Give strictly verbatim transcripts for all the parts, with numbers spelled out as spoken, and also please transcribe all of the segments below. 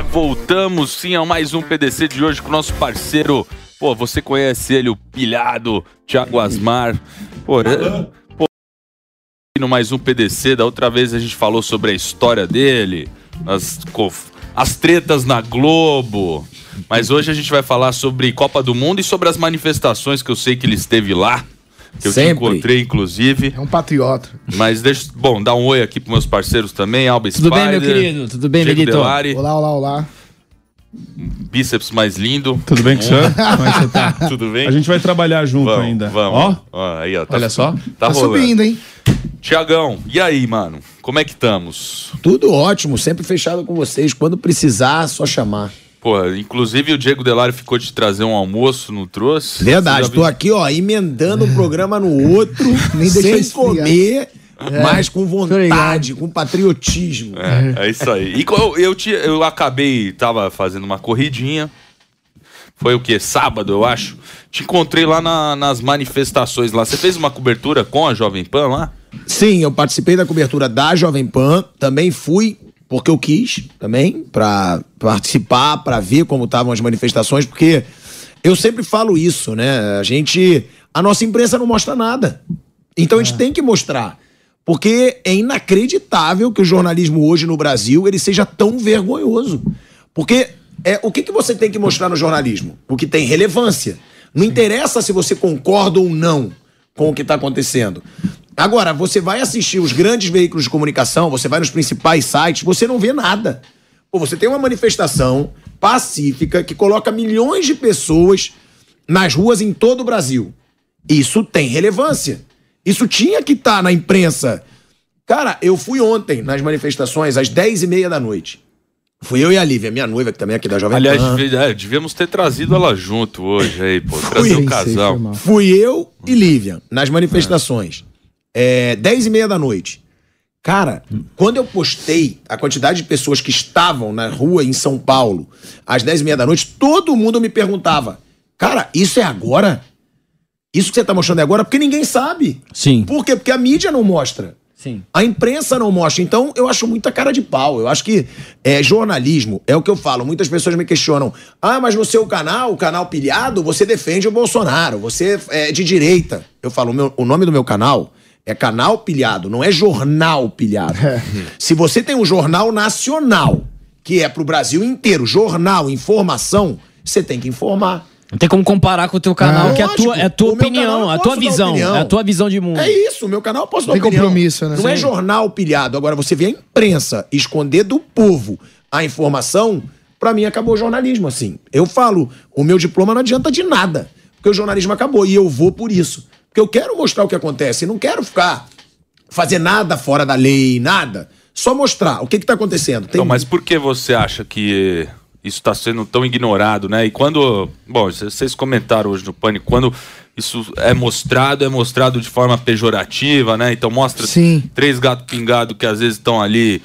Voltamos sim a mais um P D C de hoje com o nosso parceiro. Pô, você conhece ele, o pilhado Thiago Asmar. Pô, é, pô, no mais um P D C, da outra vez a gente falou sobre a história dele, as, as tretas na Globo. Mas hoje a gente vai falar sobre Copa do Mundo e sobre as manifestações que eu sei que ele esteve lá. Que eu Sempre. te encontrei, inclusive. É um patriota. Mas deixa... Bom, dá um oi aqui pros meus parceiros também. Alba Tudo Spider, bem, meu querido? Tudo bem, Diego Miguelito? Delari, Olá, olá, olá. bíceps mais lindo. Tudo bem com o senhor? Como é que você tá? Tudo bem? A gente vai trabalhar junto vamos, ainda. Vamos. Ó, Ó, aí, ó, tá, olha só. Tá, Tá rolando. subindo, hein? Tiagão, e aí, mano? Como é que estamos? Tudo ótimo, sempre fechado com vocês. Quando precisar, só chamar. Pô, inclusive o Diego Delari ficou de trazer um almoço, não trouxe? Verdade, Você já tô viu? aqui, ó, emendando um programa no outro, Nem deixa sem esfriar. comer, mas com ligado. vontade, com patriotismo. É, é isso aí. E eu, eu, te- eu acabei, tava fazendo uma corridinha. Foi o quê? Sábado, eu acho. Te encontrei lá na- nas manifestações lá. Você fez uma cobertura com a Jovem Pan lá? Sim, eu participei da cobertura da Jovem Pan, também fui porque eu quis também, pra participar, pra ver como estavam as manifestações, porque eu sempre falo isso, né? A gente, a nossa imprensa não mostra nada. Então a gente tem que mostrar, porque é inacreditável que o jornalismo hoje no Brasil ele seja tão vergonhoso. Porque é, o que, que você tem que mostrar no jornalismo? O que tem relevância. Não interessa se você concorda ou não com o que está acontecendo. Agora, você vai assistir os grandes veículos de comunicação, você vai nos principais sites, você não vê nada. Pô, você tem uma manifestação pacífica que coloca milhões de pessoas nas ruas em todo o Brasil. Isso tem relevância. Isso tinha que estar na imprensa. Cara, eu fui ontem nas manifestações às dez e meia da noite. Fui eu e a Lívia, minha noiva, que também é aqui da Jovem Aliás, Pan. devia- é, devíamos ter trazido ela junto hoje aí, pô. Trazer o Pensei, casal. foi mal. Fui eu e Lívia nas manifestações. É, dez e meia da noite. Cara, quando eu postei a quantidade de pessoas que estavam na rua em São Paulo às dez e meia da noite, todo mundo me perguntava: cara, isso é agora? Isso que você tá mostrando é agora? Porque ninguém sabe. Sim. Por quê? Porque a mídia não mostra. Sim. A imprensa não mostra. Então, eu acho muita cara de pau. Eu acho que é, jornalismo é o que eu falo. Muitas pessoas me questionam. Ah, mas no seu canal, o canal Pilhado, você defende o Bolsonaro. Você é de direita. Eu falo, o, meu- o nome do meu canal é Canal Pilhado, não é Jornal Pilhado. Se você tem um jornal nacional, que é pro Brasil inteiro, jornal, informação, você tem que informar. Não tem como comparar com o teu canal, Ah, que é a lógico. tua, é a tua O meu opinião, canal eu a posso tua dar visão, opinião. é a tua visão de mundo. É isso, o meu canal eu posso dar Tem opinião. compromisso, né? Não é Sim. jornal pilhado. Agora, você vê a imprensa esconder do povo a informação, pra mim acabou o jornalismo, assim. Eu falo, o meu diploma não adianta de nada, porque o jornalismo acabou e eu vou por isso. Porque eu quero mostrar o que acontece, não quero ficar, fazer nada fora da lei, nada. Só mostrar o que que tá acontecendo. Tem Então, mas por que você acha que isso está sendo tão ignorado, né? E quando... Bom, c- vocês comentaram hoje no Pânico, quando isso é mostrado, é mostrado de forma pejorativa, né? Então mostra Sim. três gatos pingados que às vezes estão ali...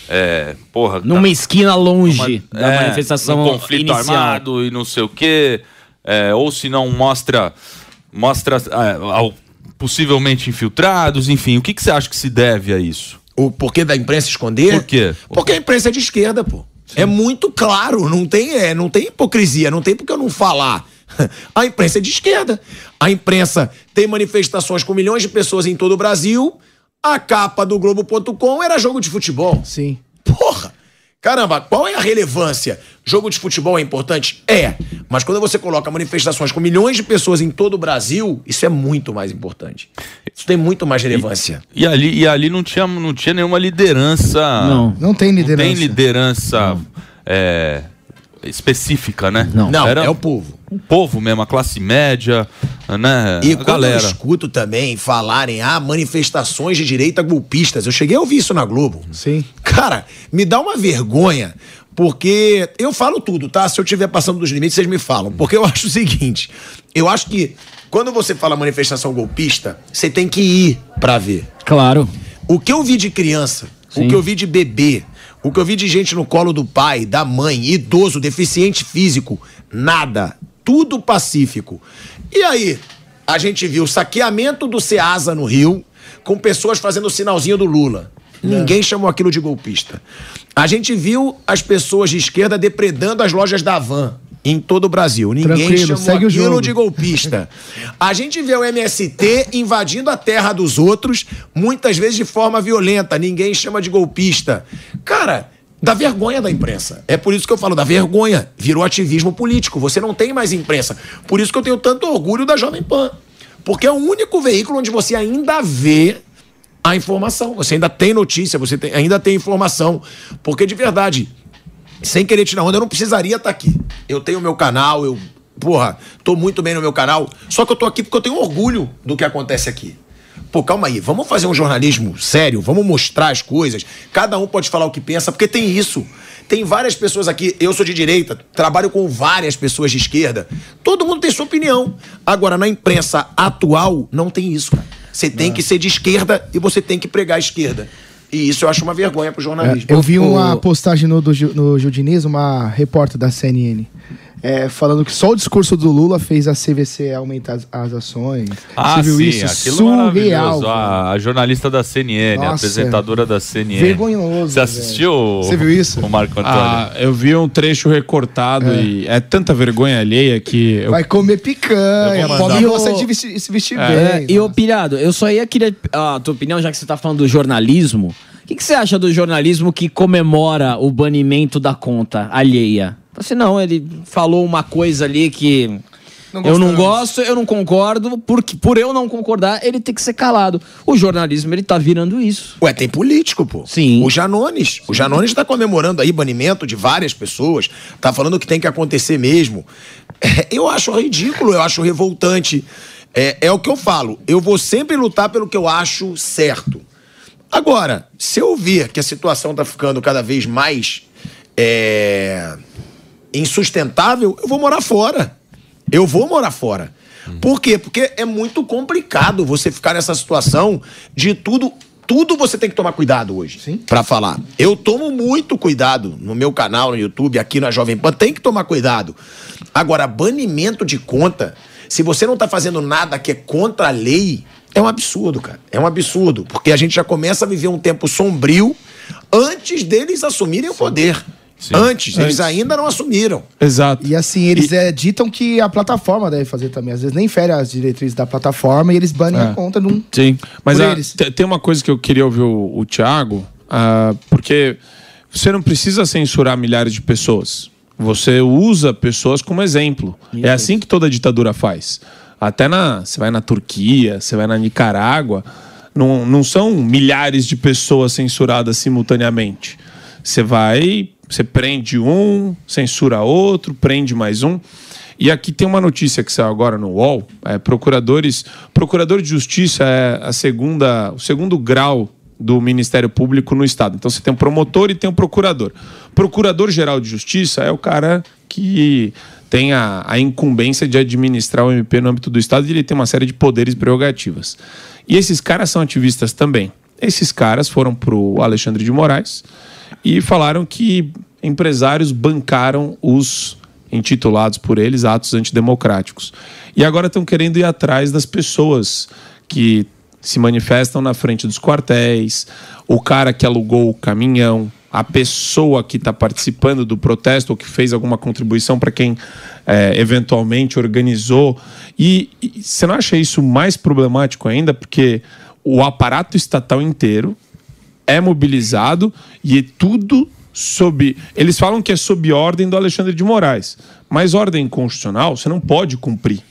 É, porra... Numa esquina longe Uma- da é, manifestação num conflito inicial. armado e não sei o quê, é, ou se não mostra mostra é, ao- possivelmente infiltrados, enfim, o que, que você acha que se deve a isso? o porquê da imprensa esconder? Por quê? Porque a imprensa é de esquerda, pô. É muito claro, não tem, é, não tem hipocrisia, não tem porque eu não falar. A imprensa é de esquerda. A imprensa tem manifestações com milhões de pessoas em todo o Brasil. A capa do Globo ponto com era jogo de futebol. Sim. Porra! Caramba, qual é a relevância? Jogo de futebol é importante? É. Mas quando você coloca manifestações com milhões de pessoas em todo o Brasil, isso é muito mais importante. Isso tem muito mais relevância. E ali, e ali não, tinha, não tinha nenhuma liderança. Não. Não tem liderança. Não tem liderança é, específica, né? Não. Não, Era é o povo. o povo mesmo, a classe média, né? E a quando galera. eu escuto também falarem, ah, manifestações de direita golpistas, eu cheguei a ouvir isso na Globo. Sim. Cara, me dá uma vergonha, porque eu falo tudo, tá? Se eu estiver passando dos limites, vocês me falam. Porque eu acho o seguinte, eu acho que quando você fala manifestação golpista, você tem que ir pra ver. Claro. O que eu vi de criança, Sim. o que eu vi de bebê, o que eu vi de gente no colo do pai, da mãe, idoso, deficiente físico, nada. Tudo pacífico. E aí, a gente viu o saqueamento do Ceasa no Rio, com pessoas fazendo o sinalzinho do Lula. Ninguém chamou aquilo de golpista. A gente viu as pessoas de esquerda depredando as lojas da Havan em todo o Brasil. Ninguém Tranquilo, chamou segue o aquilo jogo. de golpista. A gente vê o M S T invadindo a terra dos outros, muitas vezes de forma violenta. Ninguém chama de golpista. Cara, dá vergonha da imprensa. É por isso que eu falo, dá vergonha. Virou ativismo político. Você não tem mais imprensa. Por isso que eu tenho tanto orgulho da Jovem Pan. Porque é o único veículo onde você ainda vê a informação. Você ainda tem notícia, você tem, ainda tem informação. Porque, de verdade, sem querer tirar onda, eu não precisaria estar aqui. Eu tenho meu canal, eu, porra, tô muito bem no meu canal. Só que eu tô aqui porque eu tenho orgulho do que acontece aqui. Pô, calma aí, vamos fazer um jornalismo sério, vamos mostrar as coisas. Cada um pode falar o que pensa, porque tem isso. Tem várias pessoas aqui, eu sou de direita, trabalho com várias pessoas de esquerda. Todo mundo tem sua opinião. Agora, na imprensa atual, não tem isso, cara. Você tem que ser de esquerda e você tem que pregar a esquerda. E isso eu acho uma vergonha pro jornalismo. É, eu vi uma postagem no, do, no Gil Diniz, uma repórter da C N N, é, falando que só o discurso do Lula fez a C V C aumentar as, as ações. Ah, Você viu sim, isso? aquilo Surreal. maravilhoso. A, a jornalista da C N N, a Nossa, apresentadora da C N N. vergonhoso, Você assistiu? Você viu isso? O Marco Antônio? Ah, eu vi um trecho recortado É. e é tanta vergonha alheia que... Eu... Vai comer picanha, Eu vou pobre mandar. gosta de vestir, se vestir É, bem. e ô Pilhado, eu só ia querer a tua opinião, já que você tá falando do jornalismo. O que, que você acha do jornalismo que comemora o banimento da conta alheia? Assim, não, ele falou uma coisa ali que Não eu não gostamos. gosto, eu não concordo, porque por eu não concordar, ele tem que ser calado. O jornalismo, ele tá virando isso. Ué, tem político, pô. Sim. O Janones. O Janones tá comemorando aí banimento de várias pessoas. Tá falando que tem que acontecer mesmo. É, eu acho ridículo, eu acho revoltante. É, é o que eu falo. Eu vou sempre lutar pelo que eu acho certo. Agora, se eu ver que a situação tá ficando cada vez mais é, insustentável, eu vou morar fora. Eu vou morar fora. Por quê? Porque é muito complicado você ficar nessa situação de tudo... Tudo você tem que tomar cuidado hoje. Sim. Pra falar. Eu tomo muito cuidado no meu canal, no YouTube, aqui na Jovem Pan. Tem que tomar cuidado. Agora, banimento de conta, se você não tá fazendo nada que é contra a lei, é um absurdo, cara. É um absurdo. Porque a gente já começa a viver um tempo sombrio antes deles assumirem o poder. Sim. Antes, eles Antes. ainda não assumiram. Exato. E assim, eles é, ditam que a plataforma deve fazer também. Às vezes nem fere as diretrizes da plataforma e eles banem É. a conta num... Sim, mas por a- eles. te- tem uma coisa que eu queria ouvir o, o Thiago, ah, porque você não precisa censurar milhares de pessoas. Você usa pessoas como exemplo. É assim que toda ditadura faz. Até na, você vai na Turquia, você vai na Nicarágua, não, não são milhares de pessoas censuradas simultaneamente. Você vai, você prende um, censura outro, prende mais um. E aqui tem uma notícia que saiu agora no U O L. É, procuradores, procurador de justiça é a segunda, o segundo grau do Ministério Público no Estado. Então você tem um promotor e tem um procurador. Procurador-geral de Justiça é o cara que tem a, a incumbência de administrar o M P no âmbito do Estado e ele tem uma série de poderes e prerrogativas. E esses caras são ativistas também. Esses caras foram pro Alexandre de Moraes e falaram que empresários bancaram os intitulados por eles atos antidemocráticos. E agora estão querendo ir atrás das pessoas que se manifestam na frente dos quartéis, o cara que alugou o caminhão, a pessoa que está participando do protesto ou que fez alguma contribuição para quem é, eventualmente organizou. E, e você não acha isso mais problemático ainda? Porque o aparato estatal inteiro é mobilizado e é tudo sob... Eles falam que é sob ordem do Alexandre de Moraes, mas ordem constitucional você não pode cumprir.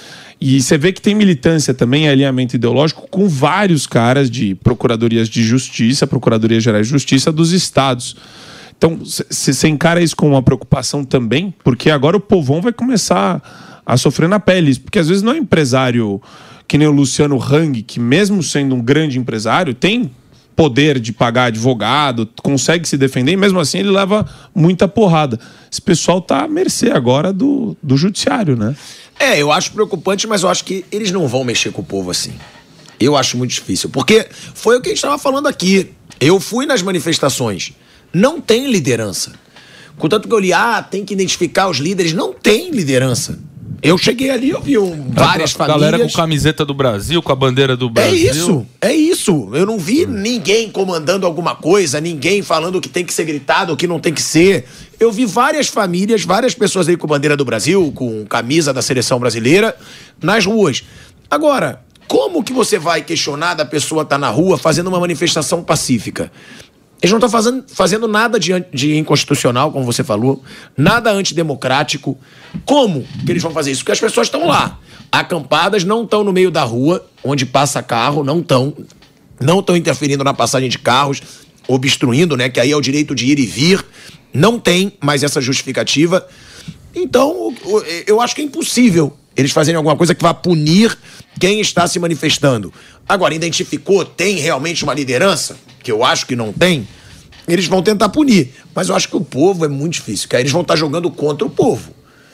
E você vê que tem militância também, alinhamento ideológico com vários caras de procuradorias de justiça, procuradorias gerais de justiça dos estados. Então, você encara isso com uma preocupação também? Porque agora o povão vai começar a sofrer na pele. Porque às vezes não é empresário que nem o Luciano Hang, que mesmo sendo um grande empresário, tem poder de pagar advogado, consegue se defender, e mesmo assim ele leva muita porrada. Esse pessoal tá à mercê agora do, do judiciário, né? É, eu acho preocupante, mas eu acho que eles não vão mexer com o povo assim. Eu acho muito difícil, porque foi o que a gente estava falando aqui. Eu fui nas manifestações. Não tem liderança. Contanto que eu li, ah, tem que identificar os líderes. Não tem liderança. Eu cheguei ali, eu vi um, várias a famílias. galera com camiseta do Brasil, com a bandeira do Brasil. É isso, é isso. Eu não vi ninguém comandando alguma coisa, ninguém falando o que tem que ser gritado, o que não tem que ser. Eu vi várias famílias, várias pessoas aí com bandeira do Brasil, com camisa da seleção brasileira, nas ruas. Agora, como que você vai questionar da pessoa estar na rua fazendo uma manifestação pacífica? Eles não estão fazendo, fazendo nada de, de inconstitucional, como você falou, nada antidemocrático. Como que eles vão fazer isso? Porque as pessoas estão lá, acampadas, não estão no meio da rua, onde passa carro, não estão, não estão interferindo na passagem de carros, obstruindo, né? Que aí é o direito de ir e vir. Não tem mais essa justificativa. Então, eu acho que é impossível eles fazerem alguma coisa que vá punir quem está se manifestando. Agora, identificou, tem realmente uma liderança? Que eu acho que não tem. Eles vão tentar punir. Mas eu acho que o povo é muito difícil, que aí eles vão estar jogando contra o povo.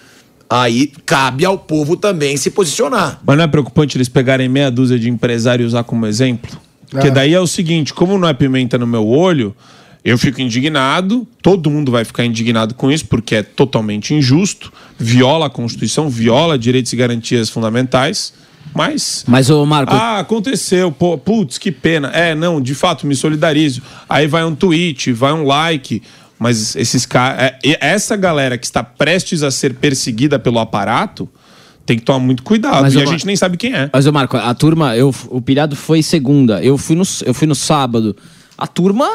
Aí cabe ao povo também se posicionar. Mas não é preocupante eles pegarem meia dúzia de empresários e usar como exemplo? Porque daí é o seguinte, como não é pimenta no meu olho, eu fico indignado, todo mundo vai ficar indignado com isso, porque é totalmente injusto, viola a Constituição, viola direitos e garantias fundamentais, mas... Mas, ô Marco... Ah, aconteceu, pô, putz, que pena. É, não, de fato, me solidarizo. Aí vai um tweet, vai um like, mas esses caras... É, essa galera que está prestes a ser perseguida pelo aparato... Tem que tomar muito cuidado. Mas, e a Mar... gente nem sabe quem é. Mas, ô Marco, a turma... Eu, o pilhado foi segunda. Eu fui, no, eu fui no sábado. A turma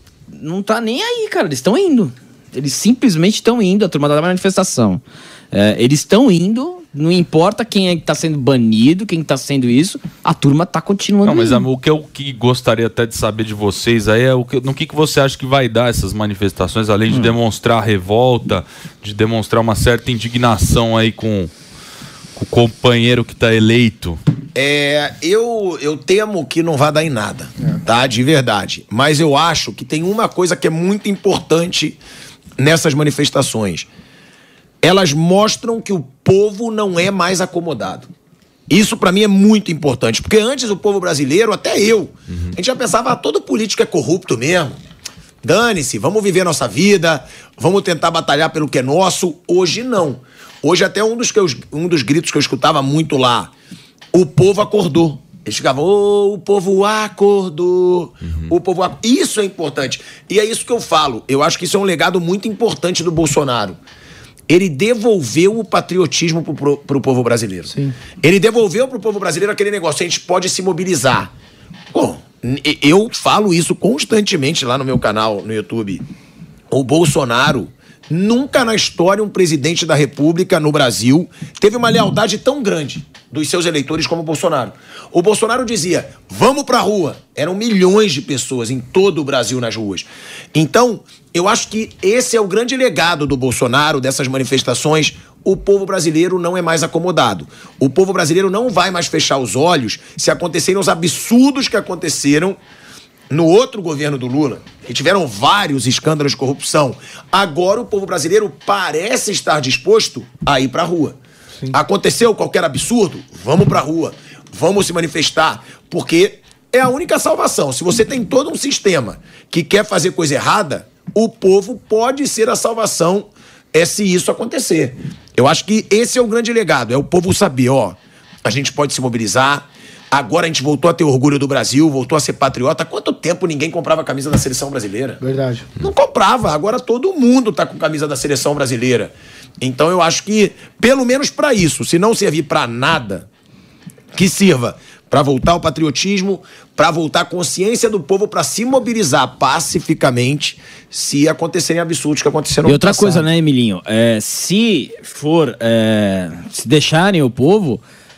não tá nem aí, cara. Eles estão indo. Eles simplesmente estão indo. A turma da manifestação. É, eles estão indo. Não importa quem é que tá sendo banido, quem tá sendo isso. A turma tá continuando. Não, mas indo. O que eu que gostaria até de saber de vocês aí é o que, no que, que você acha que vai dar essas manifestações, além de hum. demonstrar revolta, de demonstrar uma certa indignação aí com... o companheiro que tá eleito. É, eu, eu temo que não vai dar em nada, é. tá? De verdade. Mas eu acho que tem uma coisa que é muito importante nessas manifestações. Elas mostram que o povo não é mais acomodado. Isso pra mim é muito importante, porque antes o povo brasileiro, até eu, uhum. a gente já pensava, ah, todo político é corrupto mesmo. Dane-se, vamos viver nossa vida, vamos tentar batalhar pelo que é nosso. Hoje não. Hoje até um dos, que eu, um dos gritos que eu escutava muito lá, o povo acordou. Eles ficavam, oh, o povo acordou, uhum. o povo acordou. Isso é importante. E é isso que eu falo. Eu acho que isso é um legado muito importante do Bolsonaro. Ele devolveu o patriotismo pro, pro, pro povo brasileiro. Sim. Ele devolveu pro povo brasileiro aquele negócio, a gente pode se mobilizar. Pô, eu falo isso constantemente lá no meu canal, no YouTube. O Bolsonaro... Nunca na história um presidente da República no Brasil teve uma lealdade tão grande dos seus eleitores como o Bolsonaro. O Bolsonaro dizia, vamos pra rua. Eram milhões de pessoas em todo o Brasil nas ruas. Então, eu acho que esse é o grande legado do Bolsonaro, dessas manifestações. O povo brasileiro não é mais acomodado. O povo brasileiro não vai mais fechar os olhos se acontecerem os absurdos que aconteceram no outro governo do Lula, que tiveram vários escândalos de corrupção. Agora o povo brasileiro parece estar disposto a ir pra rua. Sim. Aconteceu qualquer absurdo? Vamos pra rua. Vamos se manifestar. Porque é a única salvação. Se você tem todo um sistema que quer fazer coisa errada, o povo pode ser a salvação é se isso acontecer. Eu acho que esse é o grande legado. É o povo saber, ó, a gente pode se mobilizar. Agora a gente voltou a ter orgulho do Brasil, voltou a ser patriota. Há quanto tempo ninguém comprava a camisa da seleção brasileira? Verdade. Não comprava. Agora todo mundo tá com camisa da seleção brasileira. Então eu acho que, pelo menos para isso, se não servir para nada, que sirva para voltar o patriotismo, para voltar a consciência do povo, para se mobilizar pacificamente se acontecerem absurdos que aconteceram no E outra passado. coisa, né, Emilinho? É, se for, é, se deixarem o povo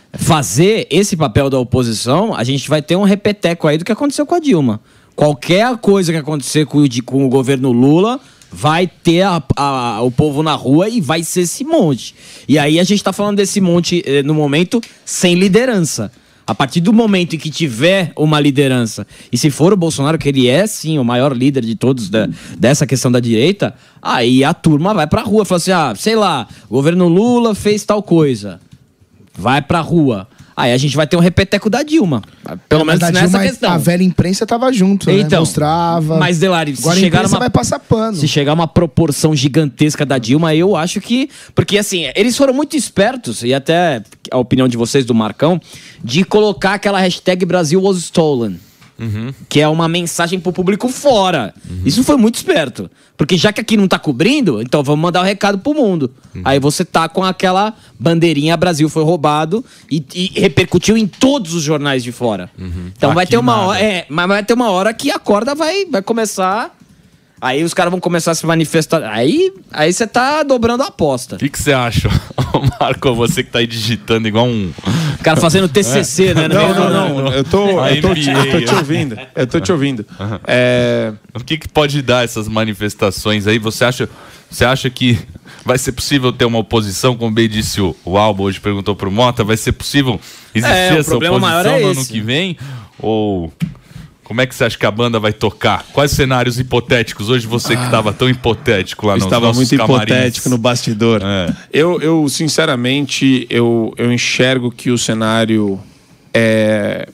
fazer esse papel da oposição, a gente vai ter um repeteco aí do que aconteceu com a Dilma. Qualquer coisa que acontecer com, com o governo Lula, vai ter a, a, o povo na rua e vai ser esse monte. E aí a gente tá falando desse monte, eh, no momento, sem liderança. A partir do momento em que tiver uma liderança, e se for o Bolsonaro, que ele é, sim, o maior líder de todos da, dessa questão da direita, aí a turma vai pra rua, fala assim, ah, sei lá, o governo Lula fez tal coisa. Vai pra rua. aí a gente vai ter um repeteco da Dilma. Pelo menos da nessa Dilma, questão. A velha imprensa tava junto, né? Então, Mostrava. Mas, Delari, se Agora a chegar imprensa uma, vai passar pano. se chegar uma proporção gigantesca da Dilma, eu acho que... Porque, assim, eles foram muito espertos, e até a opinião de vocês, do Marcão, de colocar aquela hashtag Brasil was stolen. Uhum. Que é uma mensagem pro público fora. Uhum. Isso foi muito esperto. Porque já que aqui não tá cobrindo, então vamos mandar o recado pro mundo. Uhum. Aí você tá com aquela bandeirinha Brasil foi roubado e, e repercutiu em todos os jornais de fora. Uhum. Então aqui vai ter uma hora, é, mas vai ter uma hora que a corda vai, vai começar. Aí os caras vão começar a se manifestar. Aí aí você tá dobrando a aposta. O que você acha, Marco? Você que tá aí digitando igual um... O cara fazendo T C C, é. né? Não, não, não, não. Eu tô, eu tô, te, eu tô te ouvindo. Eu tô te ouvindo. Uhum. É... O que, que pode dar essas manifestações aí? Você acha, você acha que vai ser possível ter uma oposição? Como bem disse o, o Alba, hoje perguntou pro Mota, vai ser possível existir é, essa oposição é no ano que vem? Ou... Como é que você acha que a banda vai tocar? Quais cenários hipotéticos? Hoje você que estava tão hipotético lá no Estava muito camarins. hipotético no bastidor. É. Eu, eu, sinceramente, eu, eu enxergo que o cenário é...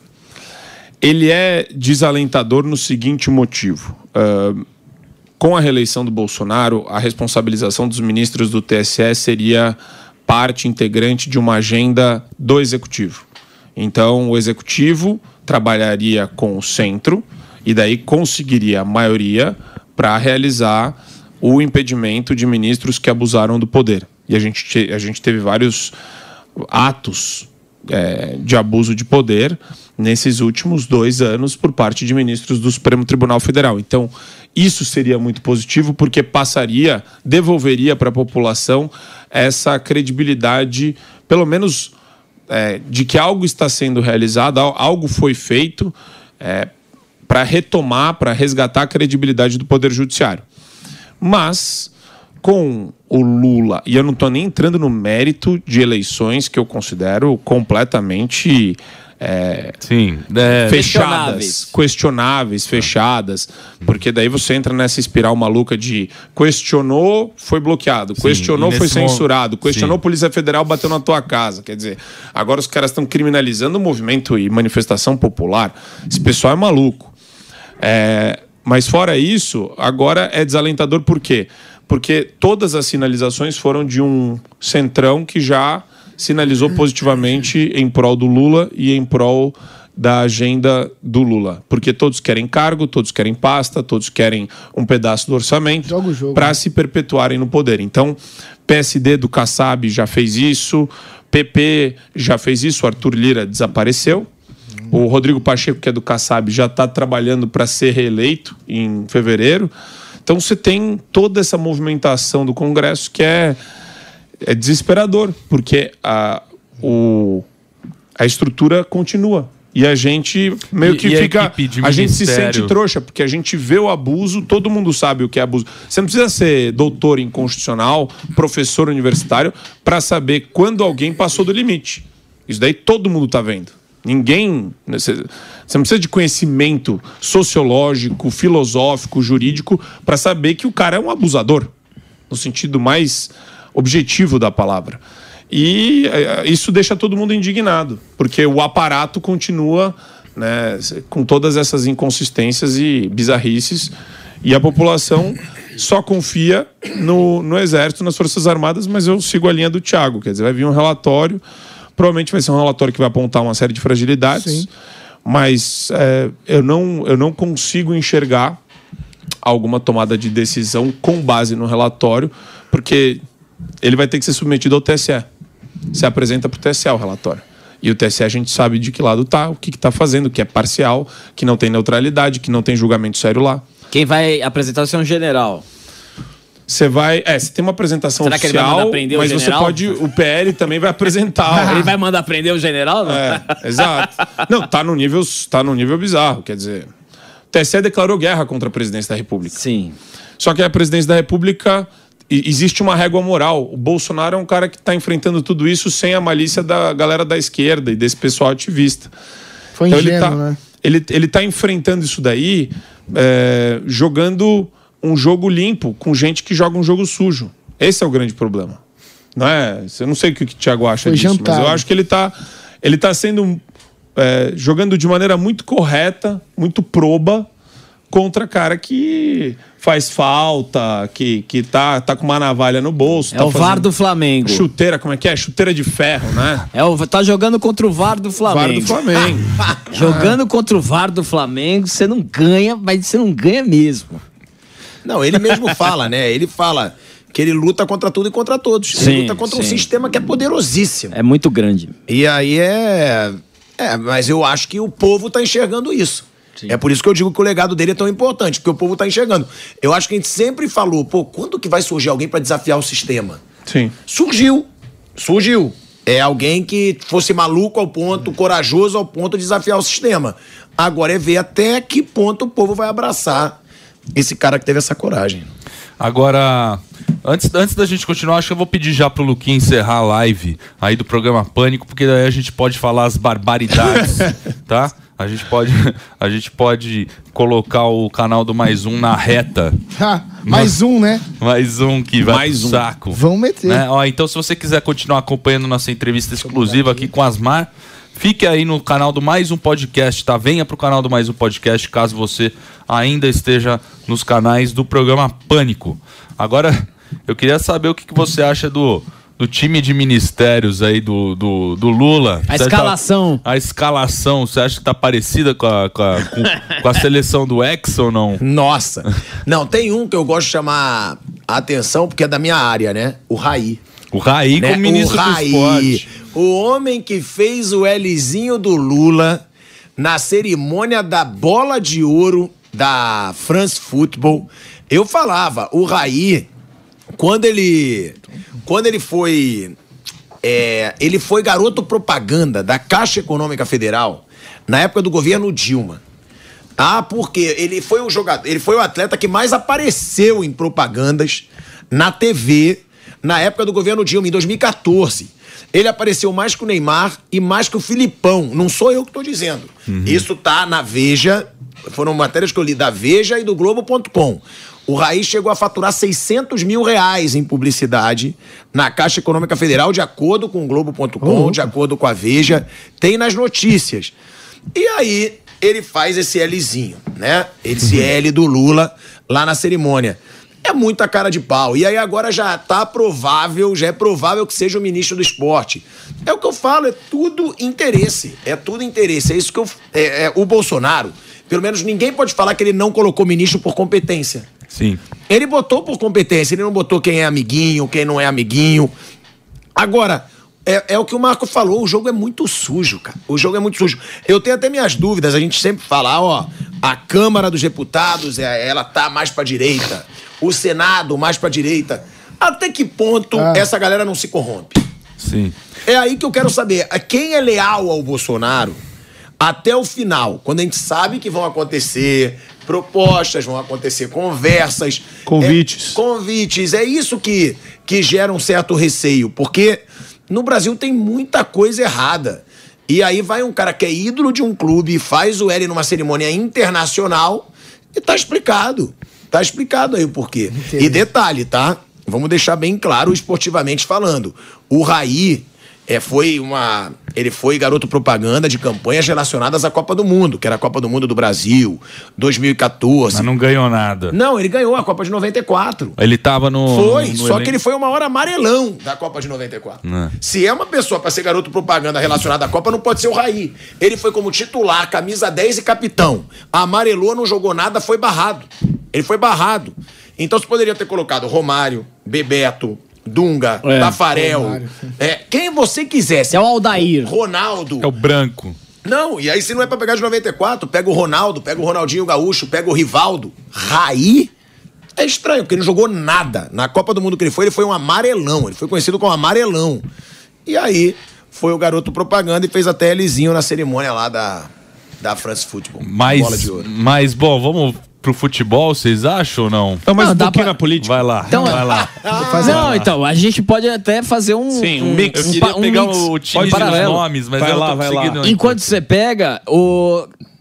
Ele é desalentador no seguinte motivo. Uh, com a reeleição do Bolsonaro, a responsabilização dos ministros do T S E seria parte integrante de uma agenda do Executivo. Então, o Executivo trabalharia com o centro e daí conseguiria a maioria para realizar o impedimento de ministros que abusaram do poder. E a gente, te, a gente teve vários atos é, de abuso de poder nesses últimos dois anos por parte de ministros do Supremo Tribunal Federal. Então, isso seria muito positivo porque passaria, devolveria para a população essa credibilidade, pelo menos... É, de que algo está sendo realizado, algo foi feito é, para retomar, para resgatar a credibilidade do Poder Judiciário. Mas, com o Lula, e eu não estou nem entrando no mérito de eleições que eu considero completamente... É, Sim, é, fechadas, questionáveis, questionáveis fechadas, porque daí você entra nessa espiral maluca de questionou, foi bloqueado, Sim, questionou, foi censurado, mo... questionou, Sim. Polícia Federal bateu na tua casa. Quer dizer, agora os caras estão criminalizando o movimento e manifestação popular. Esse pessoal é maluco. É, mas fora isso, agora é desalentador por quê? Porque todas as sinalizações foram de um centrão que já sinalizou positivamente em prol do Lula e em prol da agenda do Lula. Porque todos querem cargo, todos querem pasta, todos querem um pedaço do orçamento para se perpetuarem no poder. Então, P S D do Kassab já fez isso, P P já fez isso, o Arthur Lira desapareceu, o Rodrigo Pacheco, que é do Kassab, já está trabalhando para ser reeleito em fevereiro. Então, você tem toda essa movimentação do Congresso que é É desesperador, porque a, o, a estrutura continua. E a gente meio que e, fica... A, a gente se sente trouxa, porque a gente vê o abuso, todo mundo sabe o que é abuso. Você não precisa ser doutor em constitucional, professor universitário, para saber quando alguém passou do limite. Isso daí todo mundo está vendo. Ninguém... Você, você não precisa de conhecimento sociológico, filosófico, jurídico, para saber que o cara é um abusador. No sentido mais... objetivo da palavra. E isso deixa todo mundo indignado, porque o aparato continua, né, com todas essas inconsistências e bizarrices, e a população só confia no, no Exército, nas Forças Armadas, mas eu sigo a linha do Thiago, quer dizer, vai vir um relatório, provavelmente vai ser um relatório que vai apontar uma série de fragilidades, Sim. mas é, eu, não, eu não consigo enxergar alguma tomada de decisão com base no relatório, porque ele vai ter que ser submetido ao T S E. Se apresenta para o T S E o relatório. E o T S E a gente sabe de que lado está, o que está fazendo, que é parcial, que não tem neutralidade, que não tem julgamento sério lá. Quem vai apresentar é um general. Você vai... É, você tem uma apresentação Será oficial, que ele vai mandar prender mas o você pode... O P L também vai apresentar. Ele vai mandar prender o general? Não? É, exato. Não, tá no nível, tá no nível bizarro, quer dizer... O T S E declarou guerra contra a presidência da República. Sim. Só que a presidência da República... Existe uma régua moral. O Bolsonaro é um cara que está enfrentando tudo isso sem a malícia da galera da esquerda e desse pessoal ativista. Foi então ingênuo, ele tá, né? Ele, ele tá enfrentando isso daí é, jogando um jogo limpo com gente que joga um jogo sujo. Esse é o grande problema. Não é? Eu não sei o que o Thiago acha Foi disso, jantado. mas eu acho que ele tá, ele tá sendo é, jogando de maneira muito correta, muito proba contra cara que faz falta, que, que tá, tá com uma navalha no bolso. É tá o V A R do Flamengo. Chuteira, como é que é? Chuteira de ferro, né? É o, tá jogando contra o V A R do Flamengo. V A R do Flamengo. Jogando contra o V A R do Flamengo, você não ganha, mas você não ganha mesmo. Não, ele mesmo fala, né? Ele fala que ele luta contra tudo e contra todos. Sim, ele luta contra sim. um sistema que é poderosíssimo. É muito grande. E aí é... É, mas eu acho que o povo tá enxergando isso. Sim. É por isso que eu digo que o legado dele é tão importante, porque o povo tá enxergando. Eu acho que a gente sempre falou, pô, quando que vai surgir alguém pra desafiar o sistema? Sim. Surgiu. Surgiu. É alguém que fosse maluco ao ponto, corajoso ao ponto de desafiar o sistema. Agora é ver até que ponto o povo vai abraçar esse cara que teve essa coragem. Agora, antes, antes da gente continuar, acho que eu vou pedir já pro Luquinha encerrar a live aí do programa Pânico, porque daí a gente pode falar as barbaridades, tá? A gente pode, a gente pode colocar o canal do Mais Um na reta. Ah, mais um, né? Mais um que vai Mais pro um. saco. Vamos meter. Né? Ó, então, se você quiser continuar acompanhando nossa entrevista exclusiva aqui com Asmar, fique aí no canal do Mais Um Podcast, tá? Venha pro canal do Mais Um Podcast, caso você ainda esteja nos canais do programa Pânico. Agora, eu queria saber o que, que você acha do, do time de ministérios aí do, do, do Lula. A Você escalação. Tá, a escalação, você acha que tá parecida com a, com a, com, com a seleção do Hexa ou não? Nossa. Não, tem um que eu gosto de chamar a atenção, porque é da minha área, né? O Raí. O Raí Né? como ministro o do Raí, esporte. o homem que fez o Lzinho do Lula na cerimônia da bola de ouro da France Football. Eu falava, o Raí, quando ele quando ele foi é, ele foi garoto propaganda da Caixa Econômica Federal na época do governo Dilma. Ah, porque ele foi o jogador, ele foi o atleta que mais apareceu em propagandas na T V na época do governo Dilma, em dois mil e quatorze. Ele apareceu mais que o Neymar e mais que o Filipão. Não sou eu que estou dizendo. Uhum. Isso tá na Veja, foram matérias que eu li da Veja e do Globo ponto com. O Raí chegou a faturar seiscentos mil reais em publicidade na Caixa Econômica Federal, de acordo com o Globo ponto com, uhum. de acordo com a Veja. Tem nas notícias. E aí, ele faz esse Lzinho, né? Esse uhum. L do Lula lá na cerimônia. É muita cara de pau. E aí agora já tá provável, já é provável que seja o ministro do esporte. É o que eu falo, é tudo interesse. É tudo interesse. É isso que eu... É, é, o Bolsonaro, pelo menos ninguém pode falar que ele não colocou ministro por competência. Sim. Ele botou por competência, ele não botou quem é amiguinho, quem não é amiguinho. Agora, é, é o que o Marco falou, o jogo é muito sujo, cara. O jogo é muito sujo. Eu tenho até minhas dúvidas, a gente sempre fala, ó, a Câmara dos Deputados, ela tá mais pra direita. O Senado mais pra direita. Até que ponto ah. essa galera não se corrompe? Sim. É aí que eu quero saber. Quem é leal ao Bolsonaro até o final? Quando a gente sabe que vão acontecer propostas, vão acontecer conversas. Convites. É, convites. É isso que, que gera um certo receio. Porque no Brasil tem muita coisa errada. E aí vai um cara que é ídolo de um clube, faz o L numa cerimônia internacional e tá explicado. Tá explicado aí o porquê. Entendi. E detalhe, tá? Vamos deixar bem claro esportivamente falando. O Raí é, foi uma... Ele foi garoto propaganda de campanhas relacionadas à Copa do Mundo, que era a Copa do Mundo do Brasil, dois mil e quatorze. Mas não ganhou nada. Não, ele ganhou a Copa de noventa e quatro. Ele tava no... Foi, no, no só elenco. que ele foi o maior amarelão da Copa de noventa e quatro. Não. Se é uma pessoa pra ser garoto propaganda relacionada à Copa, não pode ser o Raí. Ele foi como titular, camisa dez e capitão. Amarelou, não jogou nada, foi barrado. Ele foi barrado. Então você poderia ter colocado Romário, Bebeto, Dunga, é, Tafarel, é, quem você quisesse. É o Aldair. Ronaldo. É o branco. Não, e aí se não é pra pegar de noventa e quatro, pega o Ronaldo, pega o Ronaldinho Gaúcho, pega o Rivaldo. Raí é estranho, porque ele não jogou nada. Na Copa do Mundo que ele foi, ele foi um amarelão. Ele foi conhecido como amarelão. E aí foi o garoto propaganda e fez até Lzinho na cerimônia lá da, da France Football. Mas, bola de ouro. mas, bom, vamos pro futebol, vocês acham ou não? Não, mas Não, um dá pouquinho pra- na política. Vai lá, Então, vai lá. Não, então, a gente pode até fazer um... Sim, um um mix. Eu um queria pa- um pegar mix o time dos paralelo. nomes, mas Vai eu lá, tô vai conseguindo... lá. Enquanto você pega, o...